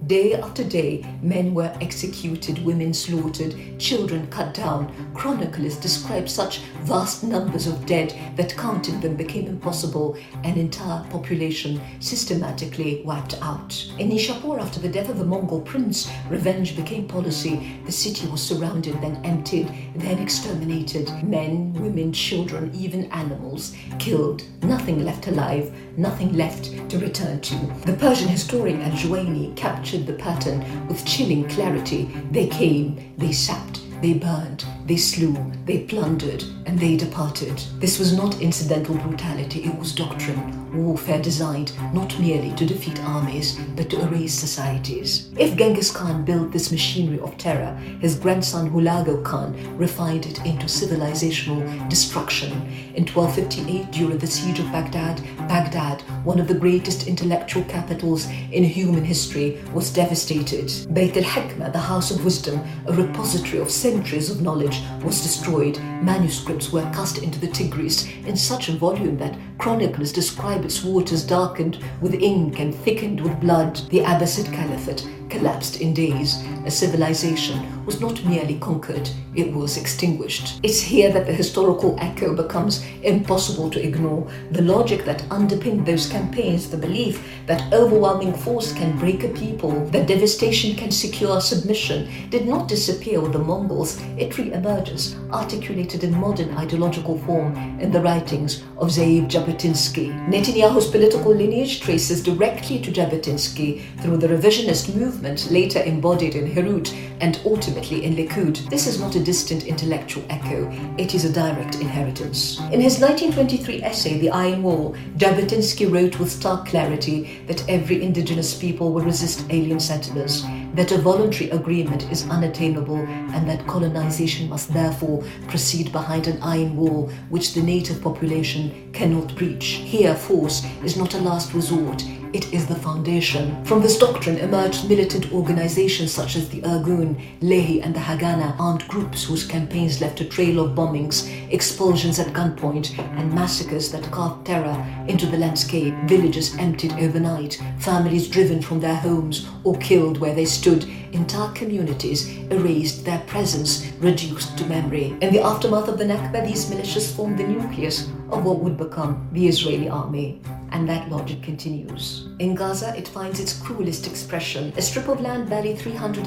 Day after day, men were executed, women slaughtered, children cut down. Chroniclers describe such vast numbers of dead that counting them became impossible. An entire population systematically wiped out. In Nishapur, after the death of the Mongol prince, revenge became policy. The city was surrounded, then emptied, then exterminated. Men, women, children, even animals killed. Nothing left alive, nothing left to return to. The Persian historian Al-Juwayni captured the pattern with chilling clarity. They came, they sapped, they burned, they slew, they plundered, and they departed. This was not incidental brutality, it was doctrine. Warfare designed not merely to defeat armies, but to erase societies. If Genghis Khan built this machinery of terror, his grandson Hulagu Khan refined it into civilizational destruction. In 1258, during the siege of Baghdad, one of the greatest intellectual capitals in human history, was devastated. Bayt al-Hikmah, the House of Wisdom, a repository of centuries of knowledge, was destroyed. Manuscripts were cast into the Tigris in such a volume that chroniclers describe its waters darkened with ink and thickened with blood. The Abbasid Caliphate collapsed in days. A civilization was not merely conquered, it was extinguished. It's here that the historical echo becomes impossible to ignore. The logic that underpinned those campaigns, the belief that overwhelming force can break a people, that devastation can secure submission, did not disappear with the Mongols. It re-emerges, articulated in modern ideological form in the writings of Zeev Jabotinsky. Netanyahu's political lineage traces directly to Jabotinsky through the revisionist movement, later embodied in Herut and ultimately in Likud. This is not a distant intellectual echo, it is a direct inheritance. In his 1923 essay, The Iron Wall, Jabotinsky wrote with stark clarity that every indigenous people will resist alien settlers, that a voluntary agreement is unattainable, and that colonization must therefore proceed behind an iron wall which the native population cannot breach. Here, force is not a last resort, it is the foundation. From this doctrine emerged militant organizations such as the Irgun, Lehi, and the Haganah, armed groups whose campaigns left a trail of bombings, expulsions at gunpoint, and massacres that carved terror into the landscape. Villages emptied overnight, families driven from their homes or killed where they stood, entire communities erased, their presence reduced to memory. In the aftermath of the Nakba, these militias formed the nucleus of what would become the Israeli army. And that logic continues. In Gaza, it finds its cruelest expression. A strip of land barely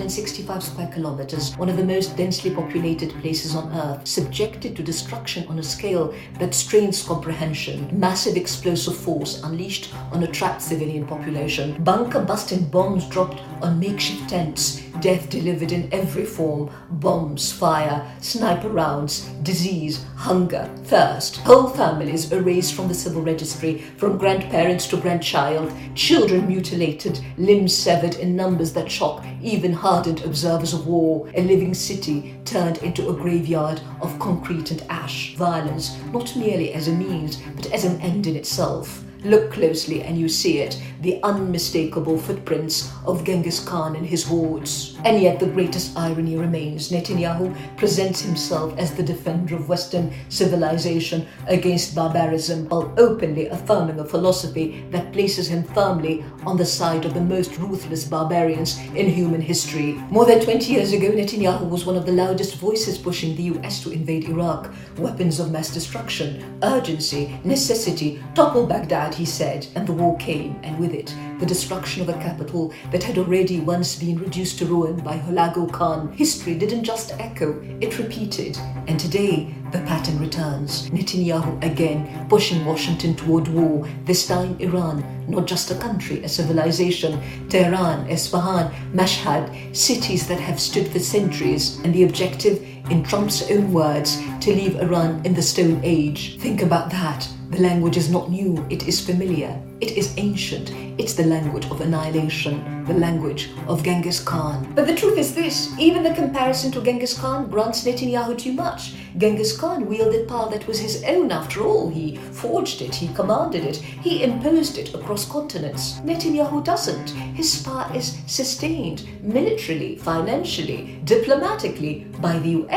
365 square kilometers, one of the most densely populated places on earth, subjected to destruction on a scale that strains comprehension. Massive explosive force unleashed on a trapped civilian population. Bunker-busting bombs dropped on makeshift tents. Death delivered in every form. Bombs, fire, sniper rounds, disease, hunger, thirst. Whole families erased from the civil registry, from grandparents to grandchild. Children mutilated, limbs severed in numbers that shock even hardened observers of war. A living city turned into a graveyard of concrete and ash. Violence, not merely as a means, but as an end in itself. Look closely and you see it, the unmistakable footprints of Genghis Khan and his hordes. And yet the greatest irony remains. Netanyahu presents himself as the defender of Western civilization against barbarism, while openly affirming a philosophy that places him firmly on the side of the most ruthless barbarians in human history. More than 20 years ago, Netanyahu was one of the loudest voices pushing the US to invade Iraq. Weapons of mass destruction, urgency, necessity, topple Baghdad, he said, and the war came, and with it, the destruction of a capital that had already once been reduced to ruin by Hulagu Khan. History didn't just echo, it repeated, and today the pattern returns. Netanyahu again pushing Washington toward war, this time Iran, not just a country, a civilization. Tehran, Isfahan, Mashhad, cities that have stood for centuries, and the objective, in Trump's own words, to leave Iran in the Stone Age. Think about that. The language is not new, it is familiar, it is ancient, it's the language of annihilation, the language of Genghis Khan. But the truth is this, even the comparison to Genghis Khan grants Netanyahu too much. Genghis Khan wielded power that was his own after all. He forged it, he commanded it, he imposed it across continents. Netanyahu doesn't. His power is sustained militarily, financially, diplomatically by the US,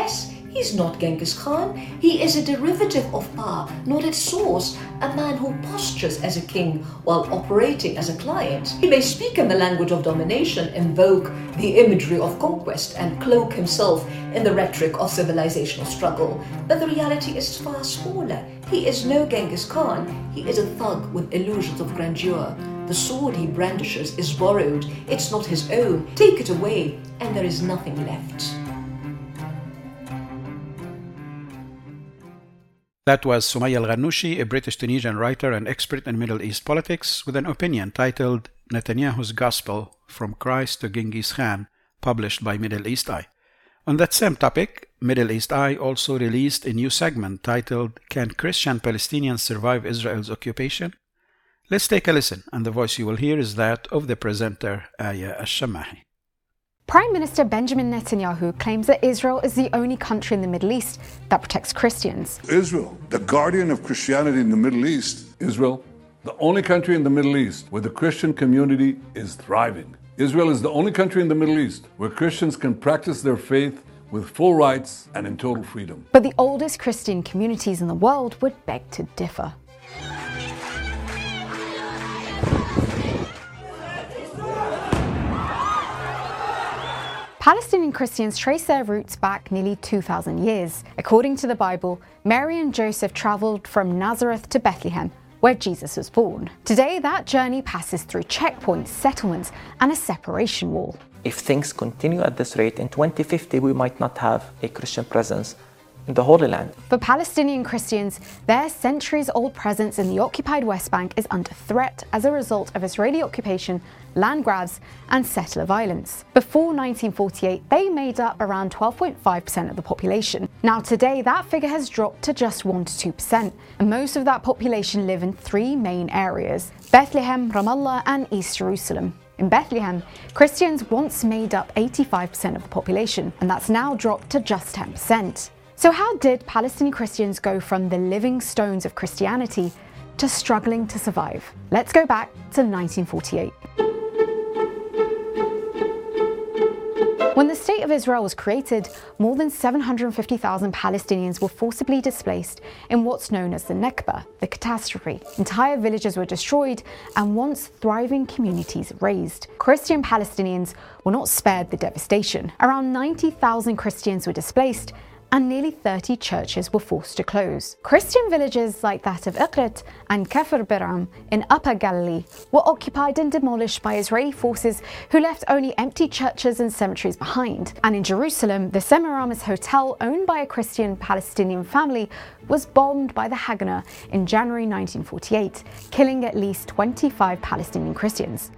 He's not Genghis Khan. He is a derivative of power, not its source, a man who postures as a king while operating as a client. He may speak in the language of domination, invoke the imagery of conquest, and cloak himself in the rhetoric of civilizational struggle. But the reality is far smaller. He is no Genghis Khan. He is a thug with illusions of grandeur. The sword he brandishes is borrowed. It's not his own. Take it away, and there is nothing left. That was Sumaya Al-Ghanouchi, a British-Tunisian writer and expert in Middle East politics, with an opinion titled Netanyahu's Gospel, From Christ to Genghis Khan, published by Middle East Eye. On that same topic, Middle East Eye also released a new segment titled Can Christian Palestinians Survive Israel's Occupation? Let's take a listen, and the voice you will hear is that of the presenter, Aya Al-Shamahi. Prime Minister Benjamin Netanyahu claims that Israel is the only country in the Middle East that protects Christians. Israel, the guardian of Christianity in the Middle East. Israel, the only country in the Middle East where the Christian community is thriving. Israel is the only country in the Middle East where Christians can practice their faith with full rights and in total freedom. But the oldest Christian communities in the world would beg to differ. Palestinian Christians trace their roots back nearly 2,000 years. According to the Bible, Mary and Joseph travelled from Nazareth to Bethlehem, where Jesus was born. Today, that journey passes through checkpoints, settlements, and a separation wall. If things continue at this rate, in 2050 we might not have a Christian presence in the Holy Land. For Palestinian Christians, their centuries-old presence in the occupied West Bank is under threat as a result of Israeli occupation, land grabs, and settler violence. Before 1948, they made up around 12.5% of the population. Now today, that figure has dropped to just 1 to 2%, and most of that population live in 3 main areas: Bethlehem, Ramallah, and East Jerusalem. In Bethlehem, Christians once made up 85% of the population, and that's now dropped to just 10%. So how did Palestinian Christians go from the living stones of Christianity to struggling to survive? Let's go back to 1948. When the State of Israel was created, more than 750,000 Palestinians were forcibly displaced in what's known as the Nakba, the catastrophe. Entire villages were destroyed and once thriving communities razed. Christian Palestinians were not spared the devastation. Around 90,000 Christians were displaced, and nearly 30 churches were forced to close. Christian villages like that of Iqrit and Kafr Biram in Upper Galilee were occupied and demolished by Israeli forces who left only empty churches and cemeteries behind. And in Jerusalem, the Semiramis Hotel, owned by a Christian Palestinian family, was bombed by the Haganah in January 1948, killing at least 25 Palestinian Christians.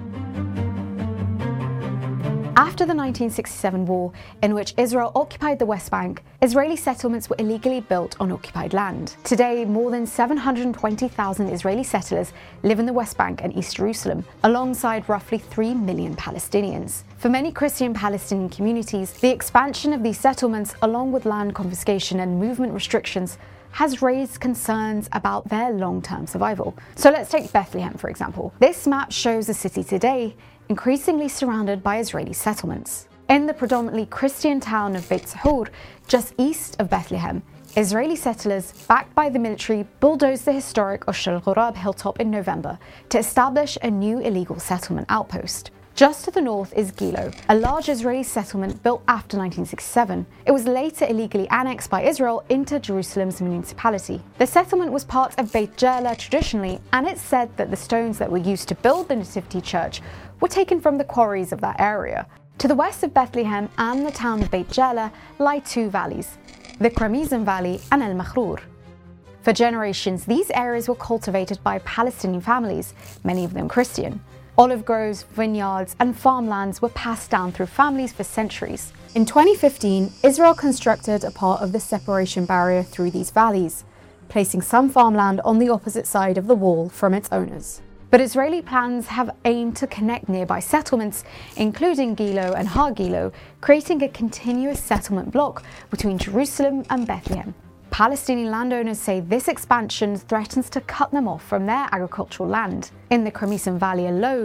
After the 1967 war, in which Israel occupied the West Bank, Israeli settlements were illegally built on occupied land. Today, more than 720,000 Israeli settlers live in the West Bank and East Jerusalem, alongside roughly 3 million Palestinians. For many Christian Palestinian communities, the expansion of these settlements, along with land confiscation and movement restrictions, has raised concerns about their long-term survival. So let's take Bethlehem, for example. This map shows the city today increasingly surrounded by Israeli settlements. In the predominantly Christian town of Beit Sahur, just east of Bethlehem, Israeli settlers, backed by the military, bulldozed the historic Osh al-Ghurab hilltop in November to establish a new illegal settlement outpost. Just to the north is Gilo, a large Israeli settlement built after 1967. It was later illegally annexed by Israel into Jerusalem's municipality. The settlement was part of Beit Jala traditionally, and it's said that the stones that were used to build the Nativity Church were taken from the quarries of that area. To the west of Bethlehem and the town of Beit Jala lie 2 valleys, the Kramizim Valley and El Makhrour. For generations, these areas were cultivated by Palestinian families, many of them Christian. Olive groves, vineyards, and farmlands were passed down through families for centuries. In 2015, Israel constructed a part of the separation barrier through these valleys, placing some farmland on the opposite side of the wall from its owners. But Israeli plans have aimed to connect nearby settlements, including Gilo and Har Gilo, creating a continuous settlement block between Jerusalem and Bethlehem. Palestinian landowners say this expansion threatens to cut them off from their agricultural land. In the Kramizim Valley alone,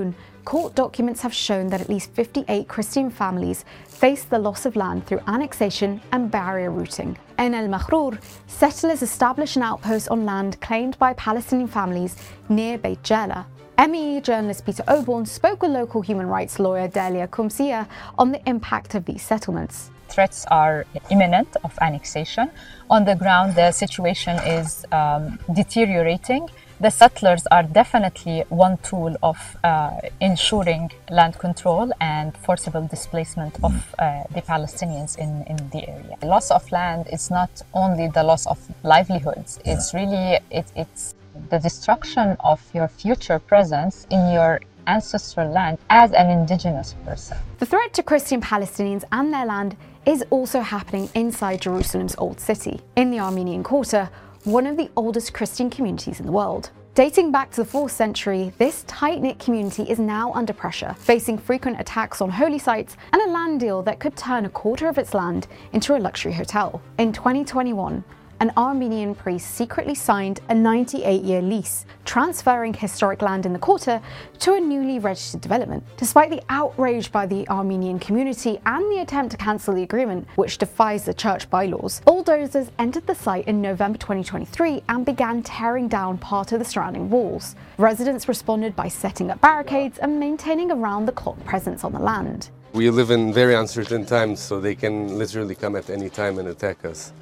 court documents have shown that at least 58 Christian families face the loss of land through annexation and barrier routing. In El Makhrour, settlers established an outpost on land claimed by Palestinian families near Beit Jala. MEE journalist Peter Oborn spoke with local human rights lawyer Delia Kumsia on the impact of these settlements. Threats are imminent of annexation. On the ground, the situation is deteriorating. The settlers are definitely one tool of ensuring land control and forcible displacement of the Palestinians in the area. The loss of land is not only the loss of livelihoods, it's really it's the destruction of your future presence in your ancestral land as an indigenous person. The threat to Christian Palestinians and their land is also happening inside Jerusalem's Old City, in the Armenian Quarter, one of the oldest Christian communities in the world. Dating back to the 4th century, this tight-knit community is now under pressure, facing frequent attacks on holy sites and a land deal that could turn a quarter of its land into a luxury hotel. In 2021, an Armenian priest secretly signed a 98-year lease, transferring historic land in the quarter to a newly registered development. Despite the outrage by the Armenian community and the attempt to cancel the agreement, which defies the church bylaws, bulldozers entered the site in November 2023 and began tearing down part of the surrounding walls. Residents responded by setting up barricades and maintaining a round-the-clock presence on the land. We live in very uncertain times, so they can literally come at any time and attack us.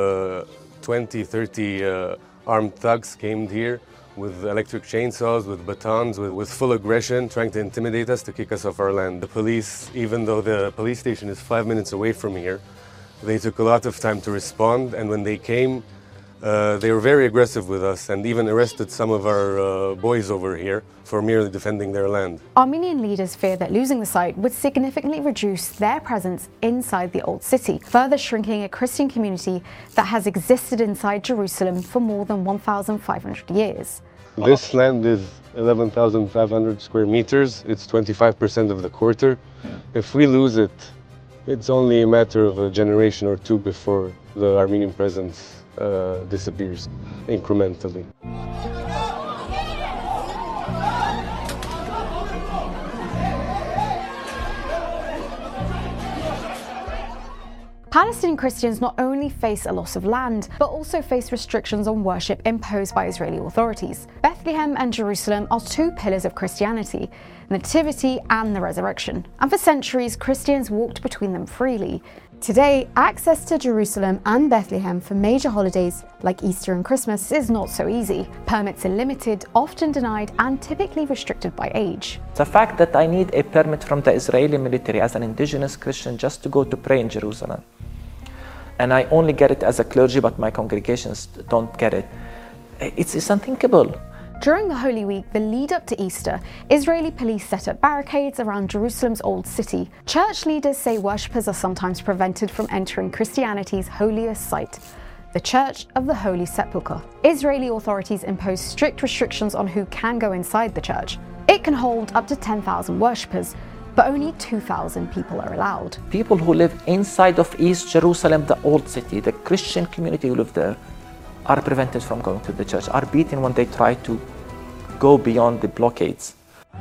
20, 30 armed thugs came here with electric chainsaws, with batons, with full aggression, trying to intimidate us, to kick us off our land. The police, even though the police station is 5 minutes away from here, they took a lot of time to respond, and when they came, they were very aggressive with us and even arrested some of our boys over here for merely defending their land. Armenian leaders fear that losing the site would significantly reduce their presence inside the Old City, further shrinking a Christian community that has existed inside Jerusalem for more than 1,500 years. This land is 11,500 square meters. It's 25% of the quarter. If we lose it, it's only a matter of a generation or two before the Armenian presence disappears incrementally. Palestinian Christians not only face a loss of land, but also face restrictions on worship imposed by Israeli authorities. Bethlehem and Jerusalem are two pillars of Christianity, the Nativity and the Resurrection. And for centuries, Christians walked between them freely. Today, access to Jerusalem and Bethlehem for major holidays like Easter and Christmas is not so easy. Permits are limited, often denied, and typically restricted by age. The fact that I need a permit from the Israeli military as an indigenous Christian just to go to pray in Jerusalem, and I only get it as a clergy, but my congregations don't get it, it's unthinkable. During the Holy Week, the lead up to Easter, Israeli police set up barricades around Jerusalem's Old City. Church leaders say worshippers are sometimes prevented from entering Christianity's holiest site, the Church of the Holy Sepulchre. Israeli authorities impose strict restrictions on who can go inside the church. It can hold up to 10,000 worshippers, but only 2,000 people are allowed. People who live inside of East Jerusalem, the Old City, the Christian community who live there, are prevented from going to the church, are beaten when they try to go beyond the blockades.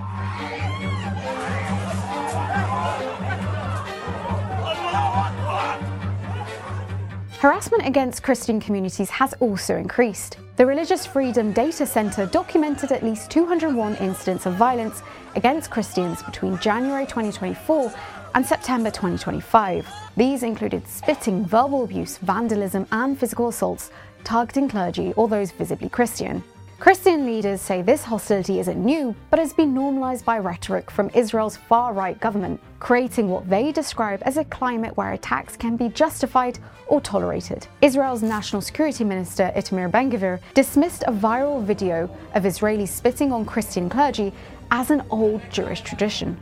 Harassment against Christian communities has also increased. The Religious Freedom Data Center documented at least 201 incidents of violence against Christians between January 2024 and September 2025. These included spitting, verbal abuse, vandalism, and physical assaults targeting clergy or those visibly Christian. Christian leaders say this hostility isn't new, but has been normalized by rhetoric from Israel's far-right government, creating what they describe as a climate where attacks can be justified or tolerated. Israel's National Security Minister Itamar Ben-Gvir dismissed a viral video of Israelis spitting on Christian clergy as an old Jewish tradition.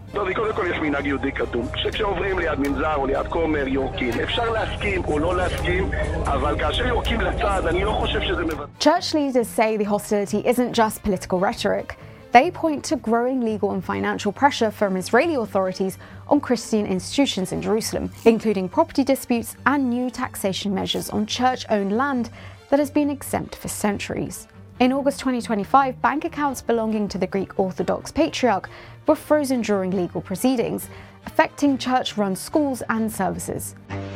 Church leaders say the hostility isn't just political rhetoric. They point to growing legal and financial pressure from Israeli authorities on Christian institutions in Jerusalem, including property disputes and new taxation measures on church-owned land that has been exempt for centuries. In August 2025, bank accounts belonging to the Greek Orthodox Patriarch were frozen during legal proceedings, affecting church-run schools and services.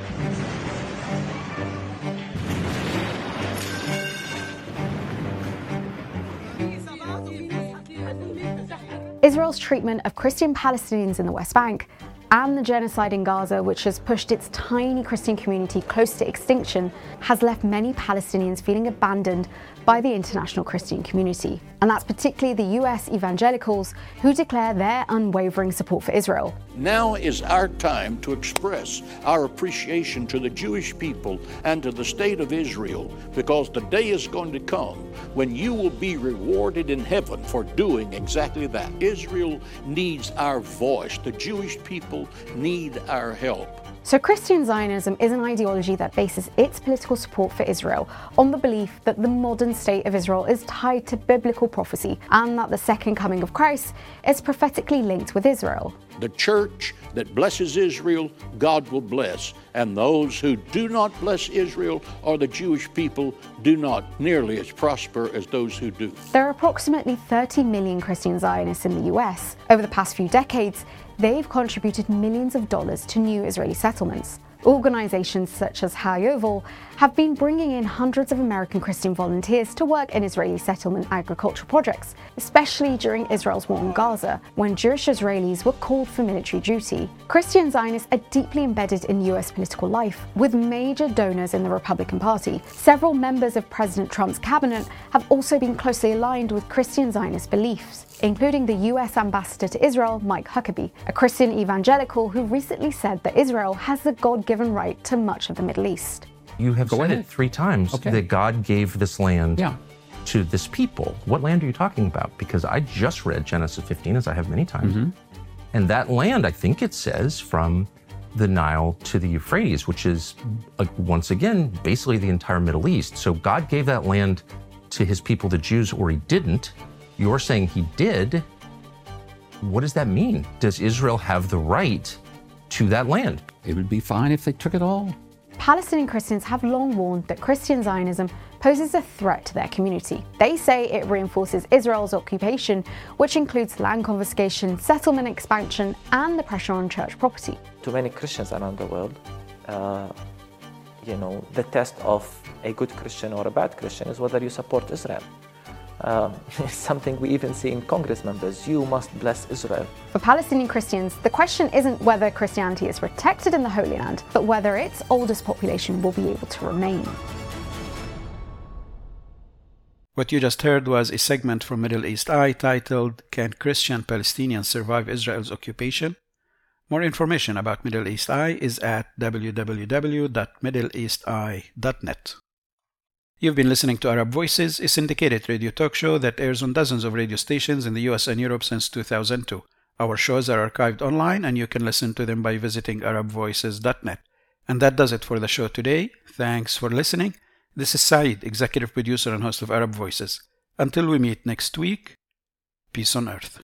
Israel's treatment of Christian Palestinians in the West Bank and the genocide in Gaza, which has pushed its tiny Christian community close to extinction, has left many Palestinians feeling abandoned by the international Christian community. And that's particularly the US evangelicals who declare their unwavering support for Israel. Now is our time to express our appreciation to the Jewish people and to the state of Israel, because the day is going to come when you will be rewarded in heaven for doing exactly that. Israel needs our voice. The Jewish people need our help. So Christian Zionism is an ideology that bases its political support for Israel on the belief that the modern state of Israel is tied to biblical prophecy and that the second coming of Christ is prophetically linked with Israel. The church that blesses Israel, God will bless, and those who do not bless Israel or the Jewish people do not nearly as prosper as those who do. There are approximately 30 million Christian Zionists in the US. Over the past few decades, they've contributed millions of dollars to new Israeli settlements. Organizations such as HaYovel have been bringing in hundreds of American Christian volunteers to work in Israeli settlement agricultural projects, especially during Israel's war in Gaza, when Jewish Israelis were called for military duty. Christian Zionists are deeply embedded in US political life, with major donors in the Republican Party. Several members of President Trump's cabinet have also been closely aligned with Christian Zionist beliefs, including the US ambassador to Israel, Mike Huckabee, a Christian evangelical who recently said that Israel has the God-given right to much of the Middle East. You have said it 3 times that God gave this land to this people. What land are you talking about? Because I just read Genesis 15, as I have many times. And that land, I think it says, from the Nile to the Euphrates, which is, once again, basically the entire Middle East. So God gave that land to his people, the Jews, or he didn't. You're saying he did. What does that mean? Does Israel have the right to that land? It would be fine if they took it all. Palestinian Christians have long warned that Christian Zionism poses a threat to their community. They say it reinforces Israel's occupation, which includes land confiscation, settlement expansion, and the pressure on church property. To many Christians around the world, the test of a good Christian or a bad Christian is whether you support Israel. It's something we even see in Congress members. You must bless Israel. For Palestinian Christians, the question isn't whether Christianity is protected in the Holy Land, but whether its oldest population will be able to remain. What you just heard was a segment from Middle East Eye titled, "Can Christian Palestinians Survive Israel's Occupation?" More information about Middle East Eye is at www.middleeasteye.net. You've been listening to Arab Voices, a syndicated radio talk show that airs on dozens of radio stations in the US and Europe since 2002. Our shows are archived online and you can listen to them by visiting arabvoices.net. And that does it for the show today. Thanks for listening. This is Saeed, executive producer and host of Arab Voices. Until we meet next week, peace on earth.